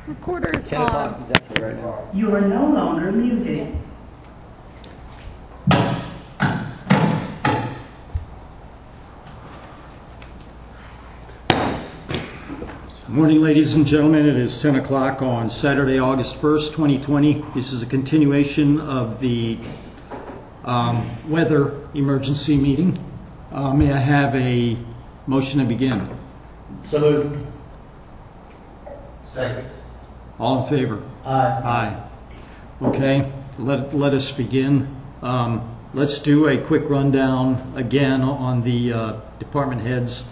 Recorder is 10 o'clock on. exactly right now. You are no longer muted. Morning, ladies and gentlemen. It is 10 o'clock on Saturday, August 1st, 2020. This is a continuation of the weather emergency meeting. May I have a motion to begin? So moved. Second. All in favor? Aye. Aye. Okay, let us begin. Let's do a quick rundown again on the department heads.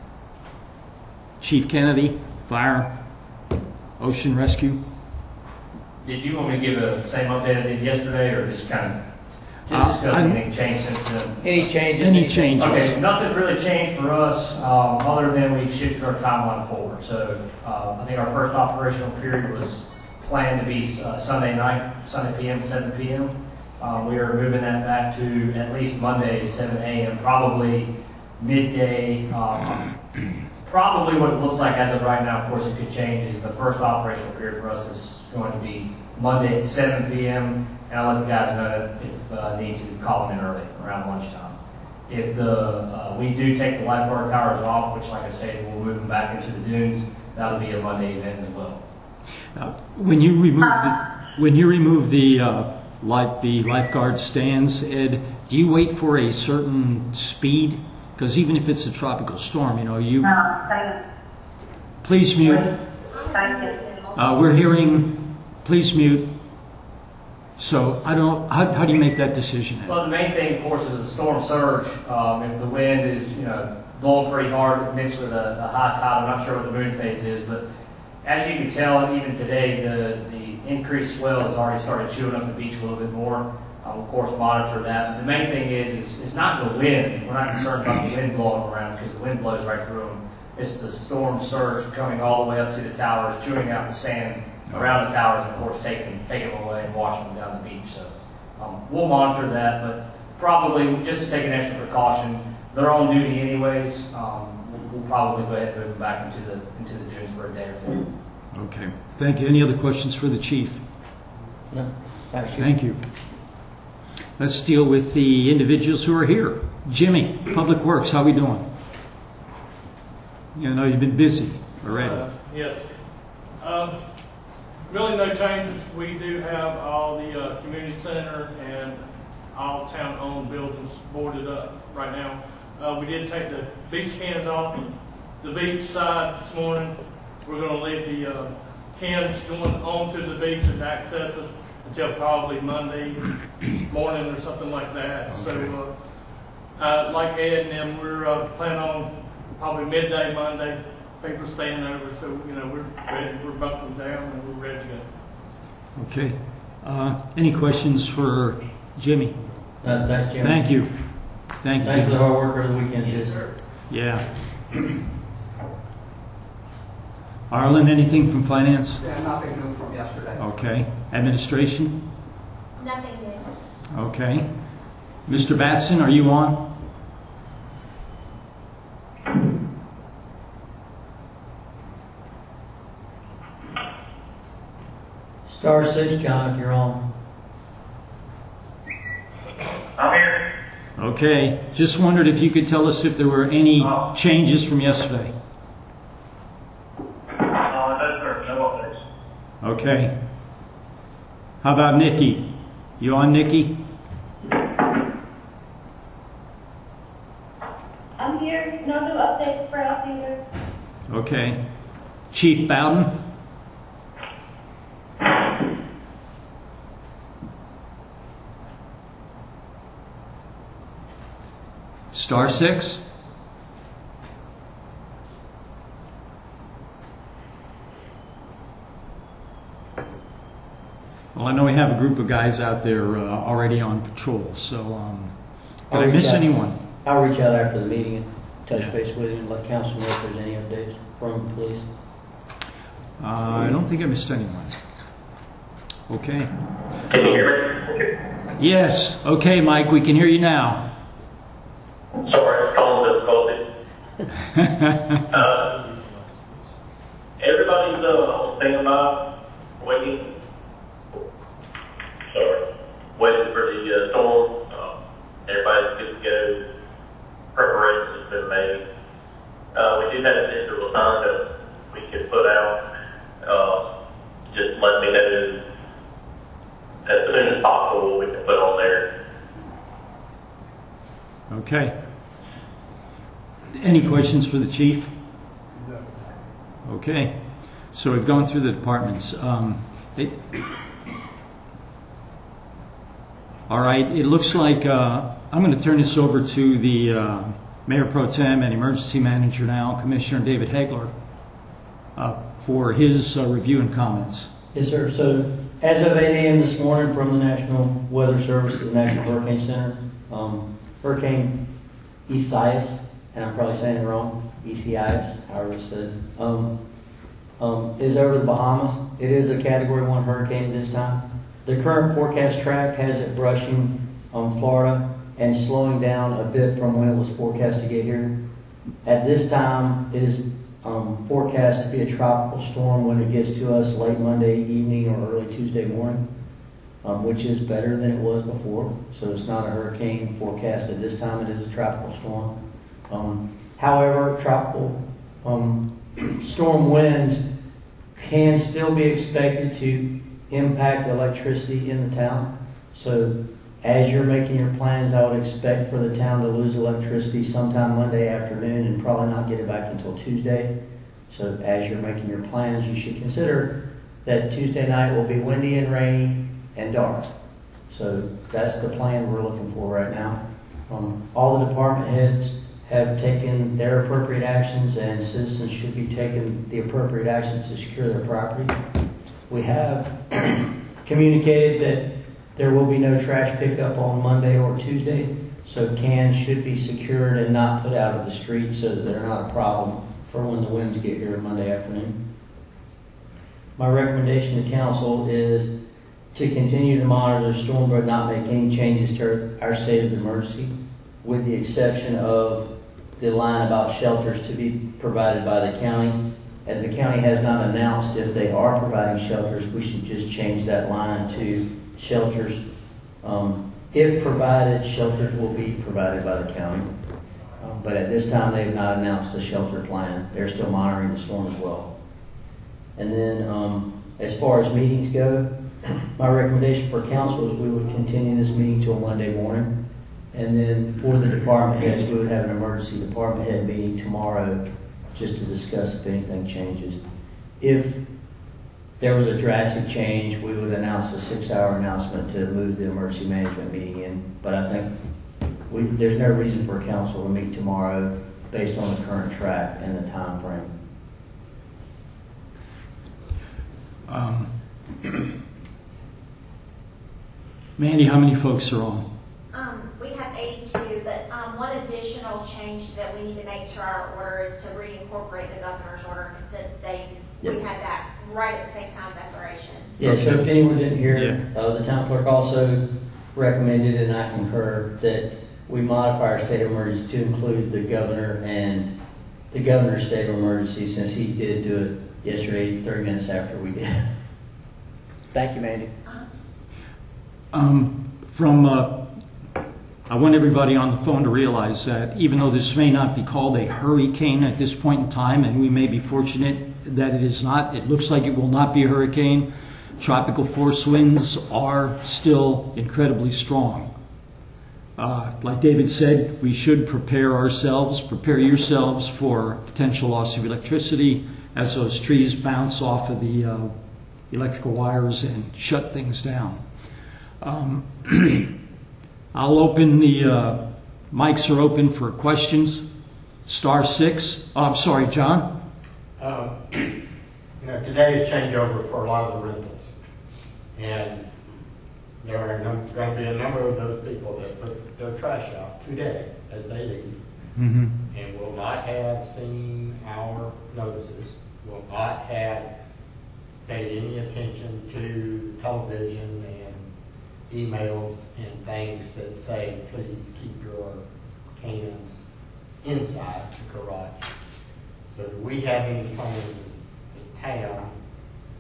Chief Kennedy, Fire, Ocean Rescue. Did you want me to give the same update I did yesterday, or just kind of discuss anything changed since then? Any changes? Any changes? Okay, nothing's really changed for us, other than we've shifted our timeline forward. So I think our first operational period was planned to be Sunday night, Sunday PM, 7 p.m. We are moving that back to at least Monday, 7 a.m., probably midday. Probably what it looks like as of right now, of course it could change, is the first operational period for us is going to be Monday at 7 p.m. And I'll let the guys know if need to call them in early, around lunchtime. If we do take the lifeguard towers off, which like I said, we'll move them back into the dunes, that'll be a Monday event as well. When you remove the lifeguard stands, Ed, do you wait for a certain speed? Because even if it's a tropical storm, you... Please mute. We're hearing, please mute. So how do you make that decision? Well, the main thing, of course, is the storm surge. If the wind is, blowing pretty hard, mixed with a high tide, I'm not sure what the moon phase is, but as you can tell, even today, the increased swell has already started chewing up the beach a little bit more. Of course, monitor that. But the main thing is it's not the wind. We're not concerned about the wind blowing around because the wind blows right through them. It's the storm surge coming all the way up to the towers, chewing out the sand around the towers, and of course taking them away and washing them down the beach. So we'll monitor that, but probably just to take an extra precaution, they're on duty anyways. We'll probably go ahead and move them back into the dunes for a day or two. Okay. Thank you. Any other questions for the chief? No. Thank you. Let's deal with the individuals who are here. Jimmy, Public Works, how are we doing? You've been busy already. Yes. Really no changes. We do have all the community center and all town-owned buildings boarded up right now. We did take the beach cans off the beach side this morning. We're going to leave the cans going onto the beach and access us until probably Monday morning or something like that. Okay. So, like Ed and them, we're planning on probably midday Monday, people staying over. So, we're ready, we're buckling down and we're ready to go. Okay. Any questions for Jimmy? Thanks, Jim. Thank you. Thank you, Thanks for the hard work over the weekend. Yes, sir. Yeah. Arlen, anything from finance? Yeah, nothing new from yesterday. Okay. Administration? Nothing new. Okay. Mr. Batson, are you on? *6, John, if you're on. I'm here. Okay. Just wondered if you could tell us if there were any changes from yesterday. No, sir. No updates. Okay. How about Nikki? You on, Nikki? I'm here. No new updates for us either. Okay. Chief Bowden? *6? Well, I know we have a group of guys out there already on patrol, so did I miss anyone? I'll reach out after the meeting and touch base with you and let council know if there's any updates from the police. I don't think I missed anyone. Okay. Can you hear me? Yes. Okay, Mike, we can hear you now. Sorry, phone difficulty. Everybody's standby, waiting. Sorry, waiting for the storm. Everybody's good to go. Preparations have been made. We do have a digital sign that we can put out. Just let me know as soon as possible we can put on there. Okay. Any questions for the chief? Okay. So we've gone through the departments. All right. It looks like I'm going to turn this over to the Mayor Pro Tem and Emergency Manager now, Commissioner David Hegler, for his review and comments. Yes, sir. So as of 8 a.m. this morning from the National Weather Service at the National Hurricane Center, Hurricane Isaias, and I'm probably saying it wrong, Isaias, however it's said, is over the Bahamas. It is a Category 1 hurricane at this time. The current forecast track has it brushing Florida and slowing down a bit from when it was forecast to get here. At this time, it is forecast to be a tropical storm when it gets to us late Monday evening or early Tuesday morning, which is better than it was before. So it's not a hurricane forecast at this time. It is a tropical storm. However, tropical storm winds can still be expected to impact electricity in the town. So as you're making your plans, I would expect for the town to lose electricity sometime Monday afternoon and probably not get it back until Tuesday. So as you're making your plans, you should consider that Tuesday night will be windy and rainy and dark. So that's the plan we're looking for right now. All the department heads have taken their appropriate actions, and citizens should be taking the appropriate actions to secure their property. We have communicated that there will be no trash pickup on Monday or Tuesday, so cans should be secured and not put out of the street so that they're not a problem for when the winds get here Monday afternoon. My recommendation to council is to continue to monitor the storm but not make any changes to our state of emergency, with the exception of the line about shelters to be provided by the county. As the county has not announced if they are providing shelters, we should just change that line to shelters. If provided, shelters will be provided by the county. But at this time, they have not announced a shelter plan. They're still monitoring the storm as well. And then as far as meetings go, my recommendation for council is we would continue this meeting till Monday morning. And then for the department heads, we would have an emergency department head meeting tomorrow just to discuss if anything changes. If there was a drastic change, we would announce a 6-hour announcement to move the emergency management meeting in. But I think there's no reason for council to meet tomorrow based on the current track and the time frame. Mandy, how many folks are on? We have 82, but one additional change that we need to make to our order is to reincorporate the governor's order, since we had that right at the same time declaration. Yeah, so if anyone didn't hear, the town clerk also recommended, and I concur, that we modify our state of emergency to include the governor and the governor's state of emergency, since he did do it yesterday, 30 minutes after we did. Thank you, Mandy. I want everybody on the phone to realize that even though this may not be called a hurricane at this point in time, and we may be fortunate that it is not, it looks like it will not be a hurricane, tropical force winds are still incredibly strong. Like David said, we should prepare yourselves for potential loss of electricity as those trees bounce off of the electrical wires and shut things down. I'll open the mics are open for questions. *6. Oh, I'm sorry, John. Today is changeover for a lot of the rentals, and there are going to be a number of those people that put their trash out today as they leave, and will not have seen our notices, will not have paid any attention to television and emails and things that say, please keep your cans inside the garage. So do we have any plans as a town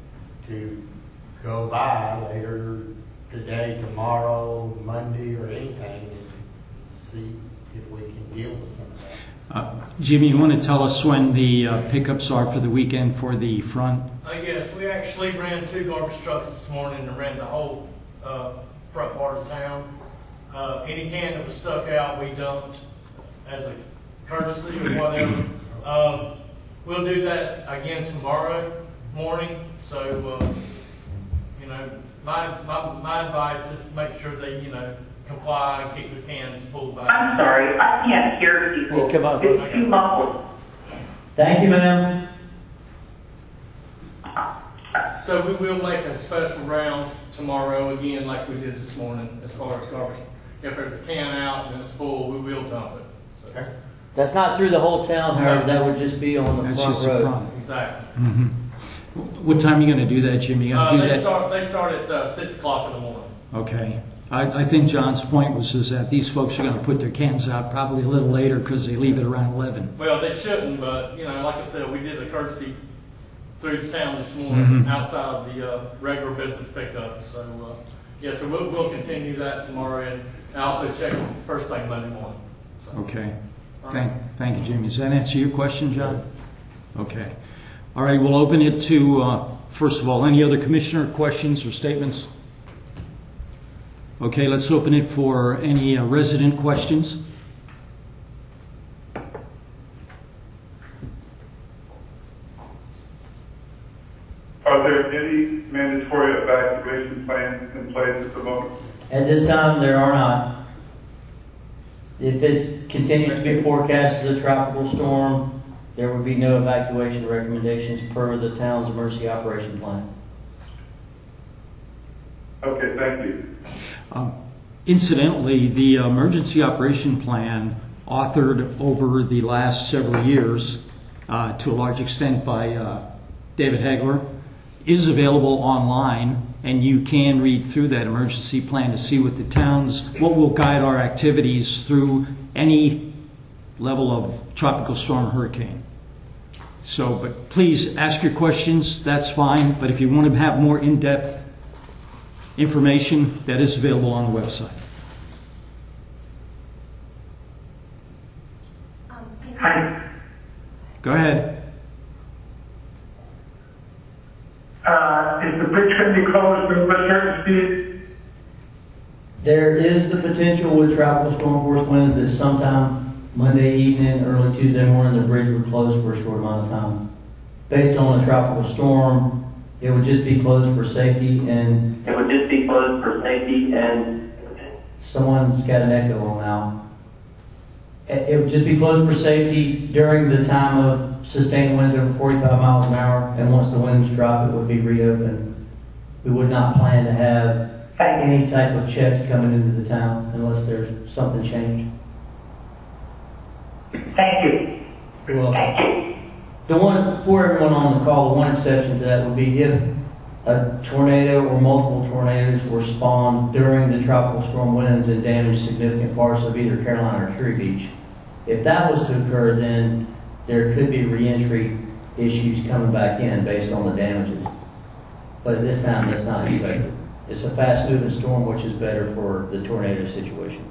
to go by later today, tomorrow, Monday, or anything, and see if we can deal with some of that. Jimmy, you want to tell us when the pickups are for the weekend for the front? Yes, we actually ran 2 garbage trucks this morning and ran the whole front part of town. Any can that was stuck out, we dumped as a courtesy or whatever. We'll do that again tomorrow morning. So, my advice is make sure they, comply and keep the cans pulled back. I'm sorry, I can't hear people. Hey, come on. It's too muffled. Thank you, ma'am. So we will make a special round tomorrow again, like we did this morning, as far as garbage. If there's a can out and it's full, we will dump it. So, That's not through the whole town, however, that would just be on the That's front just the road. front. exactly. Mm-hmm. What time are you going to do that, Jimmy? You gonna do They that? start at 6 o'clock in the morning. Okay. I think John's point was is that these folks are going to put their cans out probably a little later because they leave it around 11. Well, they shouldn't, but, like I said, we did a courtesy through the town this morning outside of the regular business pickup. So, so we'll continue that tomorrow and also check first thing Monday morning. So. Okay. Thank you, Jimmy. Does that answer your question, John? Okay. All right, we'll open it to, first of all, any other commissioner questions or statements? Okay, let's open it for any resident questions. Are there any mandatory evacuation plans in place at the moment? At this time, there are not. If it continues to be forecast as a tropical storm, there would be no evacuation recommendations per the town's emergency operation plan. Okay, thank you. Incidentally, the emergency operation plan authored over the last several years, to a large extent by David Hagler, is available online, and you can read through that emergency plan to see what will guide our activities through any level of tropical storm or hurricane. So, but please ask your questions, that's fine, but if you want to have more in-depth information, that is available on the website. Hi. Go ahead. Is the bridge going to be closed over a certain speed? There is the potential with tropical storm force winds that sometime Monday evening, early Tuesday morning, the bridge would close for a short amount of time. Based on a tropical storm, it would just be closed for safety, and someone's got an echo on now. It would just be closed for safety during the time of sustained winds over 45 miles an hour, and once the winds drop, it would be reopened. We would not plan to have any type of checks coming into the town unless there's something changed. Thank you. You're welcome. For everyone on the call, the one exception to that would be if a tornado or multiple tornadoes were spawned during the tropical storm winds and damaged significant parts of either Carolina or Curie Beach. If that was to occur, then there could be reentry issues coming back in based on the damages. But at this time, that's not expected. It's a fast-moving storm, which is better for the tornado situation.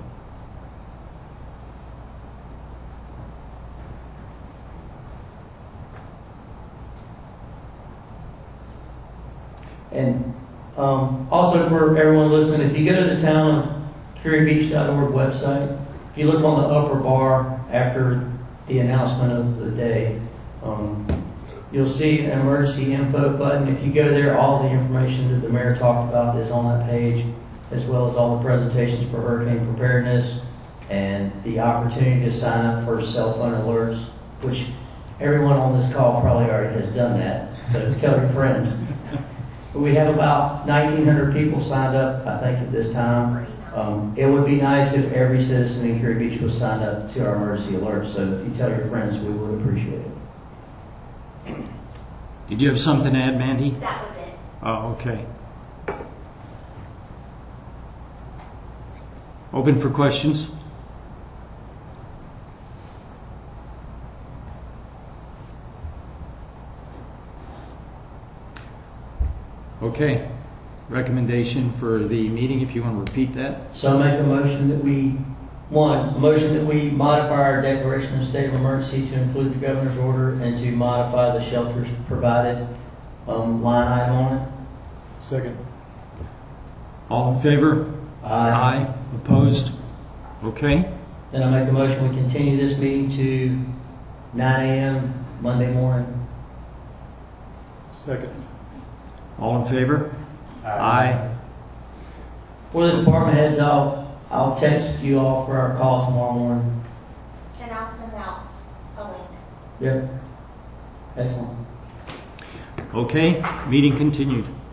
And also for everyone listening, if you go to the town of CurieBeach.org website, if you look on the upper bar after the announcement of the day, you'll see an emergency info button. If you go there, all the information that the mayor talked about is on that page, as well as all the presentations for hurricane preparedness and the opportunity to sign up for cell phone alerts, which everyone on this call probably already has done that, so tell your friends. We have about 1,900 people signed up, I think, at this time. It would be nice if every citizen in Curie Beach was signed up to our emergency alert, so if you tell your friends, we would appreciate it. Did you have something to add, Mandy? That was it. Oh, okay. Open for questions? Okay. Recommendation for the meeting, if you want to repeat that. So I make a motion that we modify our declaration of state of emergency to include the governor's order and to modify the shelters provided line item on it. Second. All in favor? Aye. Opposed? Okay. Then I make a motion we continue this meeting to 9 a.m. Monday morning. Second. All in favor? Aye. For the department heads, I'll text you all for our call tomorrow morning. And I'll send out a link. Yep. Excellent. Okay, meeting continued.